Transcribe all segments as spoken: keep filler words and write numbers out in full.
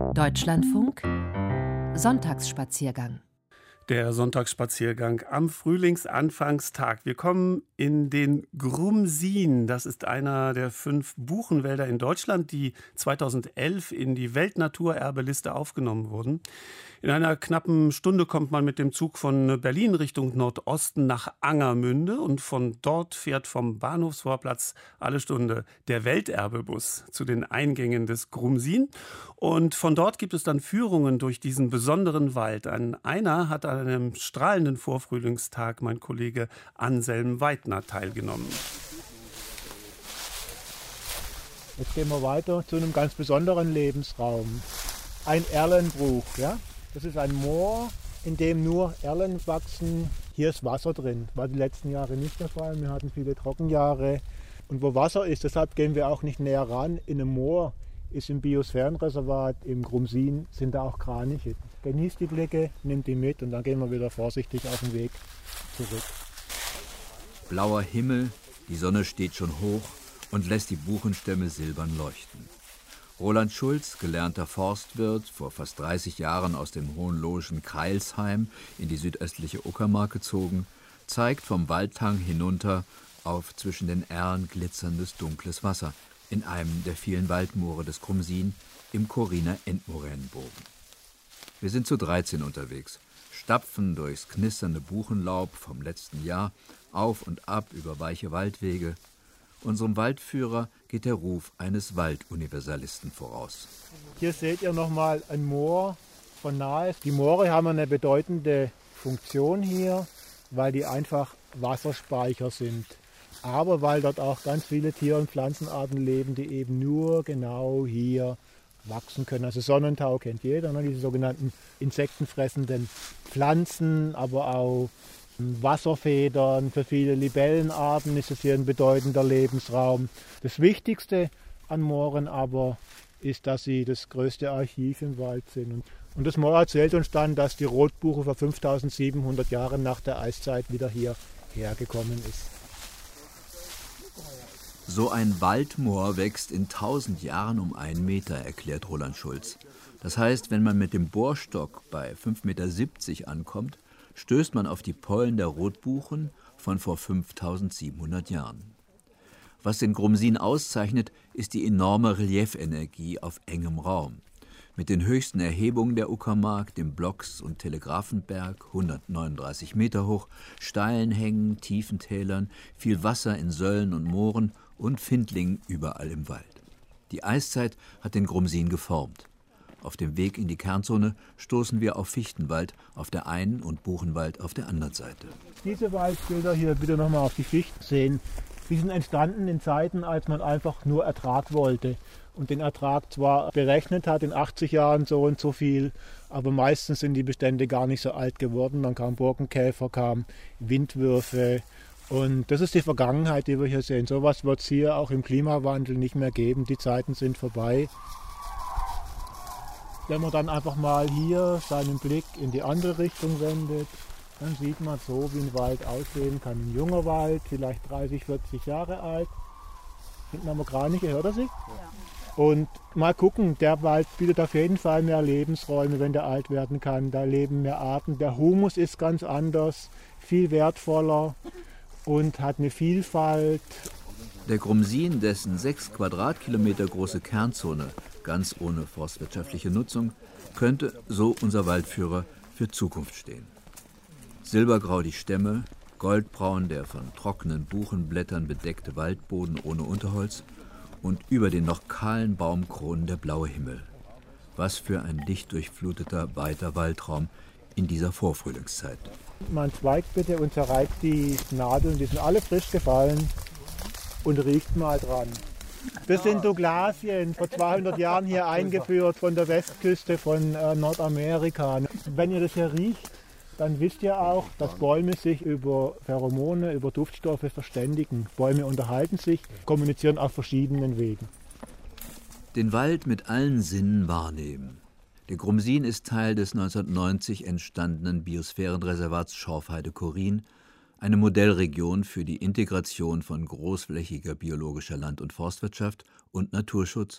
Deutschlandfunk Sonntagsspaziergang. Der Sonntagsspaziergang am Frühlingsanfangstag. Wir kommen in den Grumsin. Das ist einer der fünf Buchenwälder in Deutschland, die zweitausendelf in die Weltnaturerbeliste aufgenommen wurden. In einer knappen Stunde kommt man mit dem Zug von Berlin Richtung Nordosten nach Angermünde und von dort fährt vom Bahnhofsvorplatz alle Stunde der Welterbebus zu den Eingängen des Grumsin. Und von dort gibt es dann Führungen durch diesen besonderen Wald. An einer hat an einem strahlenden Vorfrühlingstag mein Kollege Anselm Weidner teilgenommen. Jetzt gehen wir weiter zu einem ganz besonderen Lebensraum. Ein Erlenbruch, ja? Das ist ein Moor, in dem nur Erlen wachsen. Hier ist Wasser drin. War die letzten Jahre nicht der Fall. Wir hatten viele Trockenjahre. Und wo Wasser ist, deshalb gehen wir auch nicht näher ran. In einem Moor ist im Biosphärenreservat, im Grumsin, sind da auch Kraniche. Genießt die Blicke, nimmt die mit und dann gehen wir wieder vorsichtig auf den Weg zurück. Blauer Himmel, die Sonne steht schon hoch und lässt die Buchenstämme silbern leuchten. Roland Schulz, gelernter Forstwirt, vor fast dreißig Jahren aus dem hohenlohischen Kreilsheim in die südöstliche Uckermark gezogen, zeigt vom Waldhang hinunter auf zwischen den Erlen glitzerndes dunkles Wasser in einem der vielen Waldmoore des Grumsin im Corriner Endmoränenbogen. Wir sind zu dreizehn unterwegs, stapfen durchs knisternde Buchenlaub vom letzten Jahr, auf und ab über weiche Waldwege. Unserem Waldführer geht der Ruf eines Walduniversalisten voraus. Hier seht ihr nochmal ein Moor von nahe. Die Moore haben eine bedeutende Funktion hier, weil die einfach Wasserspeicher sind. Aber weil dort auch ganz viele Tier- und Pflanzenarten leben, die eben nur genau hier wachsen können. Also Sonnentau kennt jeder, ne? Diese sogenannten insektenfressenden Pflanzen, aber auch Wasserfedern. Für viele Libellenarten ist es hier ein bedeutender Lebensraum. Das Wichtigste an Mooren aber ist, dass sie das größte Archiv im Wald sind. Und das Moor erzählt uns dann, dass die Rotbuche vor fünftausendsiebenhundert Jahren nach der Eiszeit wieder hierher gekommen ist. So ein Waldmoor wächst in tausend Jahren um einen Meter, erklärt Roland Schulz. Das heißt, wenn man mit dem Bohrstock bei fünf Komma siebzig Meter ankommt, stößt man auf die Pollen der Rotbuchen von vor fünftausendsiebenhundert Jahren. Was den Grumsin auszeichnet, ist die enorme Reliefenergie auf engem Raum. Mit den höchsten Erhebungen der Uckermark, dem Blocks- und Telegrafenberg, hundertneununddreißig Meter hoch, steilen Hängen, tiefen Tälern, viel Wasser in Söllen und Mooren und Findlingen überall im Wald. Die Eiszeit hat den Grumsin geformt. Auf dem Weg in die Kernzone stoßen wir auf Fichtenwald auf der einen und Buchenwald auf der anderen Seite. Diese Waldbilder hier bitte nochmal auf die Fichten sehen. Die sind entstanden in Zeiten, als man einfach nur Ertrag wollte. Und den Ertrag zwar berechnet hat, in achtzig Jahren so und so viel, aber meistens sind die Bestände gar nicht so alt geworden. Dann kam Borkenkäfer, kamen Windwürfe. Und das ist die Vergangenheit, die wir hier sehen. So etwas wird es hier auch im Klimawandel nicht mehr geben. Die Zeiten sind vorbei. Wenn man dann einfach mal hier seinen Blick in die andere Richtung wendet, dann sieht man so, wie ein Wald aussehen kann. Ein junger Wald, vielleicht dreißig, vierzig Jahre alt. Hinten haben wir Kraniche, hört er sich? Ja. Und mal gucken, der Wald bietet auf jeden Fall mehr Lebensräume, wenn der alt werden kann. Da leben mehr Arten. Der Humus ist ganz anders, viel wertvoller und hat eine Vielfalt. Der Grumsin, dessen sechs Quadratkilometer große Kernzone, ganz ohne forstwirtschaftliche Nutzung, könnte, so unser Waldführer, für Zukunft stehen. Silbergrau die Stämme, goldbraun der von trockenen Buchenblättern bedeckte Waldboden ohne Unterholz und über den noch kahlen Baumkronen der blaue Himmel. Was für ein lichtdurchfluteter, weiter Waldraum in dieser Vorfrühlingszeit. Man zweigt bitte und zerreibt die Nadeln, die sind alle frisch gefallen, und riecht mal dran. Das sind Douglasien, vor zweihundert Jahren hier eingeführt von der Westküste von äh, Nordamerika. Wenn ihr das hier riecht, dann wisst ihr auch, dass Bäume sich über Pheromone, über Duftstoffe verständigen. Bäume unterhalten sich, kommunizieren auf verschiedenen Wegen. Den Wald mit allen Sinnen wahrnehmen. Der Grumsin ist Teil des neunzehnhundertneunzig entstandenen Biosphärenreservats Schorfheide-Chorin, eine Modellregion für die Integration von großflächiger biologischer Land- und Forstwirtschaft und Naturschutz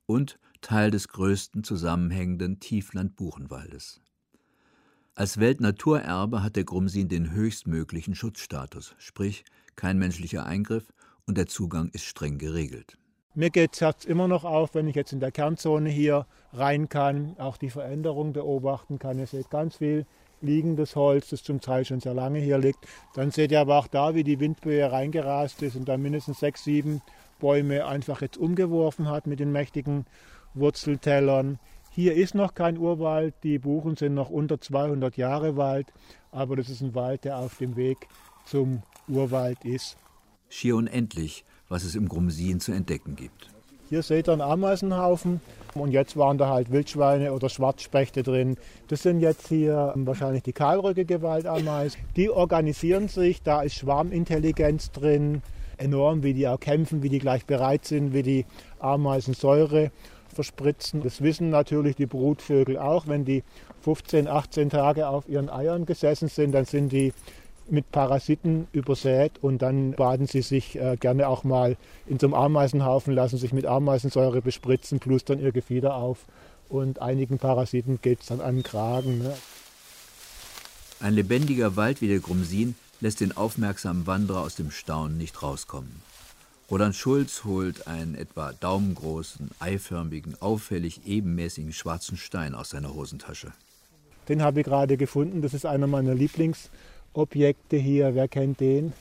und Teil des größten zusammenhängenden Tiefland-Buchenwaldes. Als Weltnaturerbe hat der Grumsin den höchstmöglichen Schutzstatus, sprich kein menschlicher Eingriff und der Zugang ist streng geregelt. Mir geht das Herz immer noch auf, wenn ich jetzt in der Kernzone hier rein kann, auch die Veränderung beobachten kann. Ihr seht ganz viel liegendes Holz, das zum Teil schon sehr lange hier liegt. Dann seht ihr aber auch da, wie die Windböe reingerast ist und dann mindestens sechs, sieben Bäume einfach jetzt umgeworfen hat mit den mächtigen Wurzeltellern. Hier ist noch kein Urwald, die Buchen sind noch unter zweihundert Jahre Wald, aber das ist ein Wald, der auf dem Weg zum Urwald ist. Schier unendlich, was es im Grumsin zu entdecken gibt. Hier seht ihr einen Ameisenhaufen und jetzt waren da halt Wildschweine oder Schwarzspechte drin. Das sind jetzt hier wahrscheinlich die kahlrückige Waldameisen. Die organisieren sich, da ist Schwarmintelligenz drin, enorm, wie die auch kämpfen, wie die gleich bereit sind, wie die Ameisen Säure verspritzen. Das wissen natürlich die Brutvögel auch. Wenn die fünfzehn, achtzehn Tage auf ihren Eiern gesessen sind, dann sind die mit Parasiten übersät und dann baden sie sich äh, gerne auch mal in so einem Ameisenhaufen, lassen sich mit Ameisensäure bespritzen, plustern ihr Gefieder auf und einigen Parasiten geht es dann an den Kragen. Ne? Ein lebendiger Wald wie der Grumsin lässt den aufmerksamen Wanderer aus dem Staunen nicht rauskommen. Roland Schulz holt einen etwa daumengroßen, eiförmigen, auffällig ebenmäßigen schwarzen Stein aus seiner Hosentasche. Den habe ich gerade gefunden, das ist einer meiner Lieblingsobjekte hier. Wer kennt den?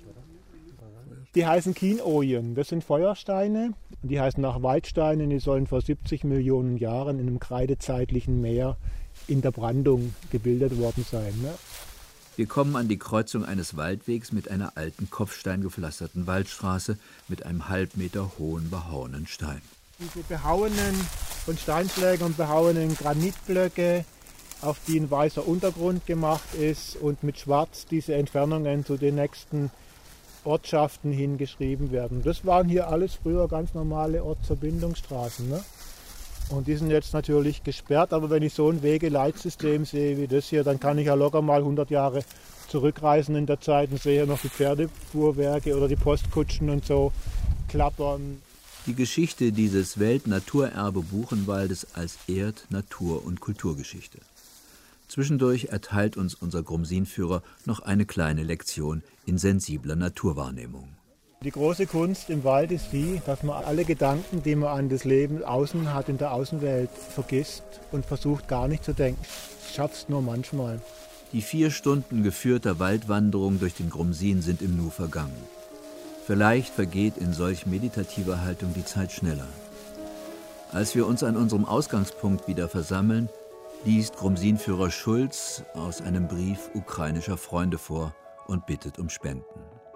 Die heißen Kienojen, das sind Feuersteine. Die heißen auch Waldsteine, die sollen vor siebzig Millionen Jahren in einem kreidezeitlichen Meer in der Brandung gebildet worden sein. Ne? Wir kommen an die Kreuzung eines Waldwegs mit einer alten, kopfsteingepflasterten Waldstraße mit einem halbmeter hohen, behauenen Stein. Diese behauenen, von Steinschlägern behauenen Granitblöcke, auf die ein weißer Untergrund gemacht ist und mit Schwarz diese Entfernungen zu den nächsten Ortschaften hingeschrieben werden. Das waren hier alles früher ganz normale Ortsverbindungsstraßen. Ne? Und die sind jetzt natürlich gesperrt, aber wenn ich so ein Wegeleitsystem sehe wie das hier, dann kann ich ja locker mal hundert Jahre zurückreisen in der Zeit und sehe hier noch die Pferdefuhrwerke oder die Postkutschen und so klappern. Die Geschichte dieses Weltnaturerbe Buchenwaldes als Erd-, Natur- und Kulturgeschichte. Zwischendurch erteilt uns unser Grumsin-Führer noch eine kleine Lektion in sensibler Naturwahrnehmung. Die große Kunst im Wald ist die, dass man alle Gedanken, die man an das Leben außen hat, in der Außenwelt, vergisst und versucht gar nicht zu denken. Das schaffst nur manchmal. Die vier Stunden geführter Waldwanderung durch den Grumsin sind im Nu vergangen. Vielleicht vergeht in solch meditativer Haltung die Zeit schneller. Als wir uns an unserem Ausgangspunkt wieder versammeln, liest Grumsin-Führer Schulz aus einem Brief ukrainischer Freunde vor und bittet um Spenden.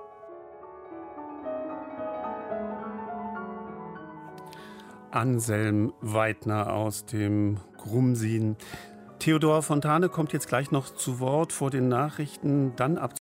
Anselm Weidner aus dem Grumsin. Theodor Fontane kommt jetzt gleich noch zu Wort vor den Nachrichten, dann ab